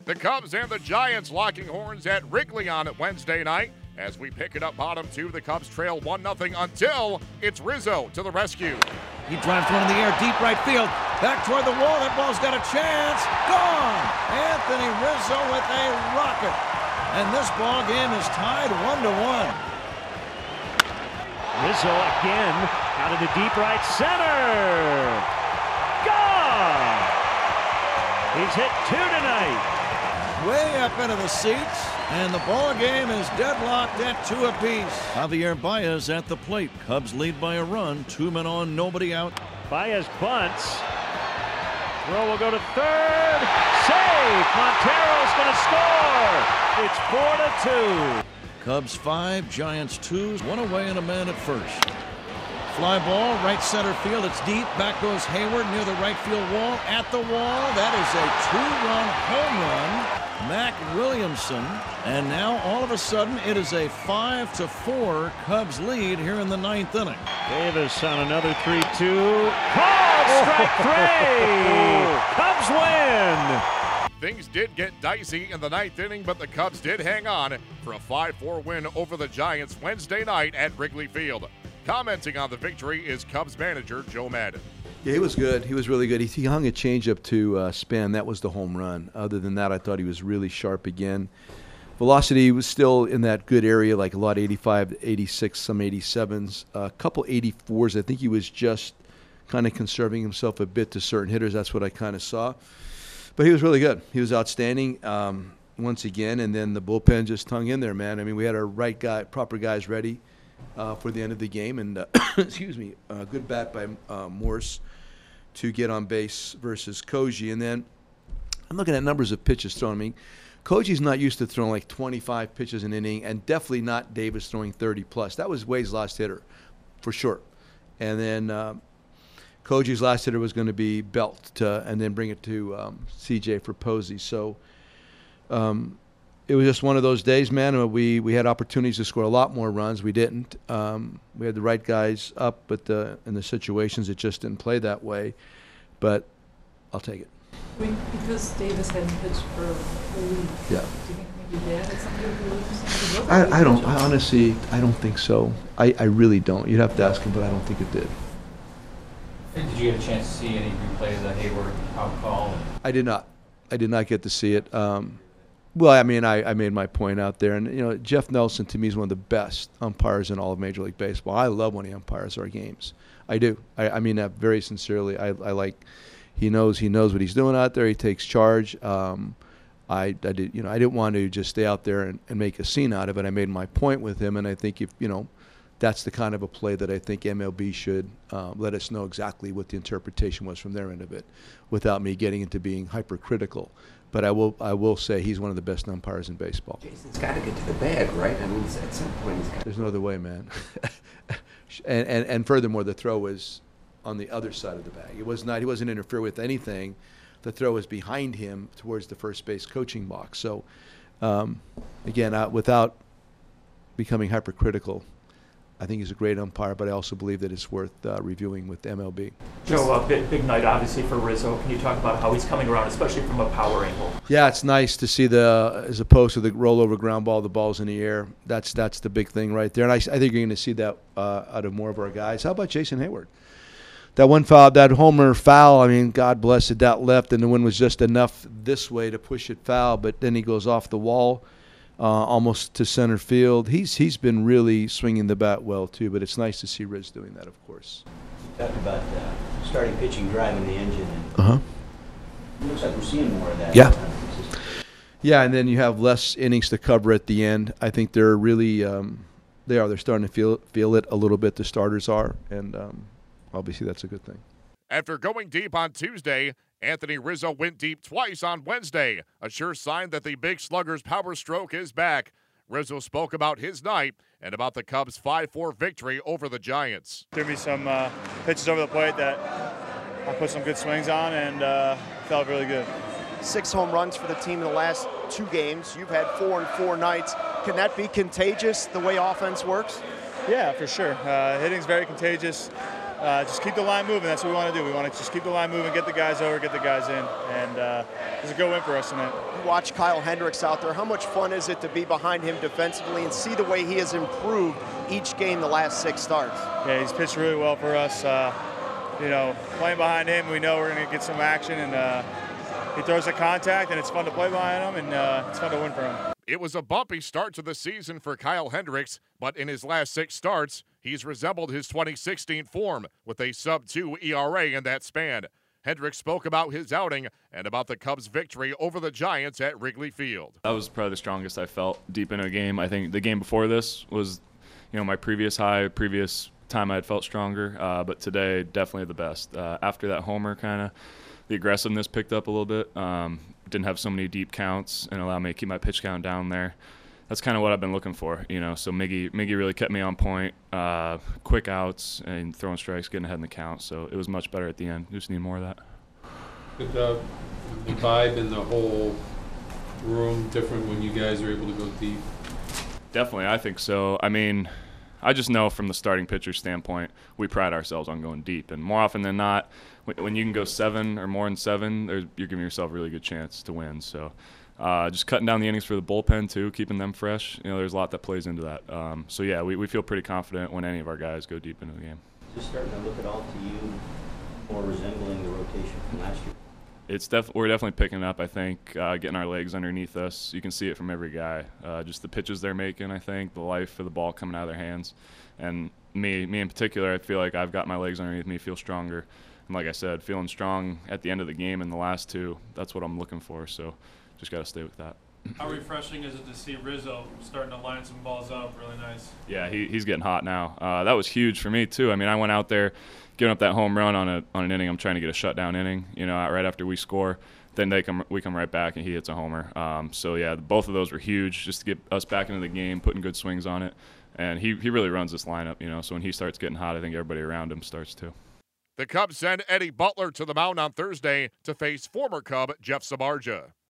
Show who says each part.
Speaker 1: The Cubs and the Giants locking horns at Wrigley on Wednesday night. As we pick it up bottom two, the Cubs trail 1-0 until it's Rizzo to the rescue.
Speaker 2: He drives one in the air, deep right field. Back toward the wall, that ball's got a chance. Gone! Anthony Rizzo with a rocket. And this ball game is tied 1-1.
Speaker 3: Rizzo again out of the deep right center. Gone! He's hit two tonight.
Speaker 2: Way up into the seats, and the ball game is deadlocked at 2 apiece. Javier Baez at the plate. Cubs lead by a run. 2 men on, nobody out.
Speaker 3: Baez bunts. Throw will go to third. Save! Montero's going to score. It's 4-2.
Speaker 2: Cubs 5, Giants 2. 1 away and a man at first. Fly ball, right center field. It's deep. Back goes Hayward near the right field wall. At the wall. That is a 2-run home run. Mac Williamson. And now all of a sudden it is a 5-4 Cubs lead here in the 9th inning.
Speaker 3: Davis on another 3-2. Called strike 3. Cubs win.
Speaker 1: Things did get dicey in the 9th inning, but the Cubs did hang on for a 5-4 win over the Giants Wednesday night at Wrigley Field. Commenting on the victory is Cubs manager Joe Maddon.
Speaker 4: Yeah, he was good. He was really good. He hung a changeup to spin. That was the home run. Other than that, I thought he was really sharp again. Velocity was still in that good area, like a lot 85, 86, some 87s, a couple 84s. I think he was just kind of conserving himself a bit to certain hitters. That's what I kind of saw. But he was really good. He was outstanding once again, and then the bullpen just hung in there, man. I mean, we had our proper guys ready for the end of the game, and excuse me, good bat by Morse to get on base versus Koji. And then I'm looking at numbers of pitches thrown. I mean, Koji's not used to throwing like 25 pitches an inning, and definitely not Davis throwing 30 plus. That was Wade's last hitter, for sure. And then Koji's last hitter was going to be Belt, and then bring it to CJ for Posey. So it was just one of those days, man. We had opportunities to score a lot more runs. We didn't. We had the right guys up, but in the situations it just didn't play that way. But I'll take it.
Speaker 5: I mean, because Davis hadn't pitched for a week.
Speaker 4: Yeah.
Speaker 5: Do you think maybe that had something to do with it?
Speaker 4: I don't. I honestly, I don't think so. I really don't. You'd have to ask him, but I don't think it did.
Speaker 6: Did you get a chance to see any replay of the Hayward out call?
Speaker 4: I did not. I did not get to see it. Well, I mean, I made my point out there. And, you know, Jeff Nelson, to me, is one of the best umpires in all of Major League Baseball. I love when he umpires our games. I do. I mean that very sincerely. I like he knows what he's doing out there. He takes charge. I didn't want to just stay out there and make a scene out of it. I made my point with him, and I think that's the kind of a play that I think MLB should let us know exactly what the interpretation was from their end of it, without me getting into being hypercritical. But I will say he's one of the best umpires in baseball.
Speaker 7: Jason's got to get to the bag, right? I mean, at some point he's got.
Speaker 4: There's no other way, man. and furthermore, the throw was on the other side of the bag. It was not. He wasn't interfering with anything. The throw was behind him towards the first base coaching box. So, again, without becoming hypercritical, I think he's a great umpire, but I also believe that it's worth reviewing with MLB.
Speaker 8: Joe, big night obviously for Rizzo. Can you talk about how he's coming around, especially from a power angle?
Speaker 4: Yeah, it's nice to see as opposed to the rollover ground ball, the ball's in the air. That's the big thing right there, and I think you're going to see that out of more of our guys. How about Jason Hayward? That one foul, that homer foul, I mean, God bless it, that left, and the wind was just enough this way to push it foul, but then he goes off the wall. Almost to center field. He's been really swinging the bat well too, but it's nice to see Riz doing that, of course.
Speaker 9: You talked about starting pitching, driving the engine. It looks like we're seeing more of that.
Speaker 4: Yeah. Yeah, and then you have less innings to cover at the end. I think they're really they're starting to feel it a little bit. The starters are, and obviously that's a good thing.
Speaker 1: After going deep on Tuesday, Anthony Rizzo went deep twice on Wednesday, a sure sign that the big slugger's power stroke is back. Rizzo spoke about his night and about the Cubs' 5-4 victory over the Giants.
Speaker 10: Threw me some pitches over the plate that I put some good swings on and felt really good.
Speaker 11: 6 home runs for the team in the last 2 games. You've had 4 in 4 nights. Can that be contagious, the way offense works?
Speaker 10: Yeah, for sure. Hitting's very contagious. just keep the line moving. That's what we want to do. We want to just keep the line moving, get the guys over, get the guys in, and it's a good win for us tonight.
Speaker 11: You watch Kyle Hendricks out there. How much fun is it to be behind him defensively and see the way he has improved each game the last 6 starts?
Speaker 10: Yeah, he's pitched really well for us. Playing behind him, we know we're going to get some action, and he throws a contact, and it's fun to play behind him, and it's fun to win for him.
Speaker 1: It was a bumpy start to the season for Kyle Hendricks, but in his last 6 starts, he's resembled his 2016 form with a sub-2 ERA in that span. Hendricks spoke about his outing and about the Cubs' victory over the Giants at Wrigley Field.
Speaker 12: That was probably the strongest I felt deep into a game. I think the game before this was, my previous high, previous time I had felt stronger, but today definitely the best. After that homer, kind of the aggressiveness picked up a little bit. Didn't have so many deep counts and allowed me to keep my pitch count down there. That's kind of what I've been looking for, So Miggy really kept me on point, quick outs and throwing strikes, getting ahead in the count. So it was much better at the end. Just need more of that.
Speaker 13: The vibe in the whole room different when you guys are able to go deep?
Speaker 12: Definitely, I think so. I just know from the starting pitcher standpoint, we pride ourselves on going deep. And more often than not, when you can go 7 or more than 7, you're giving yourself a really good chance to win. So just cutting down the innings for the bullpen, too, keeping them fresh. There's a lot that plays into that. We feel pretty confident when any of our guys go deep into the game.
Speaker 9: Just starting to look at all to you more resembling the rotation from last year.
Speaker 12: We're definitely picking up, I think, getting our legs underneath us. You can see it from every guy. Just the pitches they're making, I think, the life of the ball coming out of their hands. And me in particular, I feel like I've got my legs underneath me, feel stronger. And like I said, feeling strong at the end of the game in the last 2, that's what I'm looking for. So just got to stay with that.
Speaker 14: How refreshing is it to see Rizzo starting to line some balls up really nice?
Speaker 12: Yeah, he's getting hot now. That was huge for me, too. I went out there giving up that home run on an inning. I'm trying to get a shutdown inning, right after we score. Then we come right back, and he hits a homer. Both of those were huge just to get us back into the game, putting good swings on it. And he really runs this lineup, so when he starts getting hot, I think everybody around him starts too.
Speaker 1: The Cubs send Eddie Butler to the mound on Thursday to face former Cub Jeff Samardzija.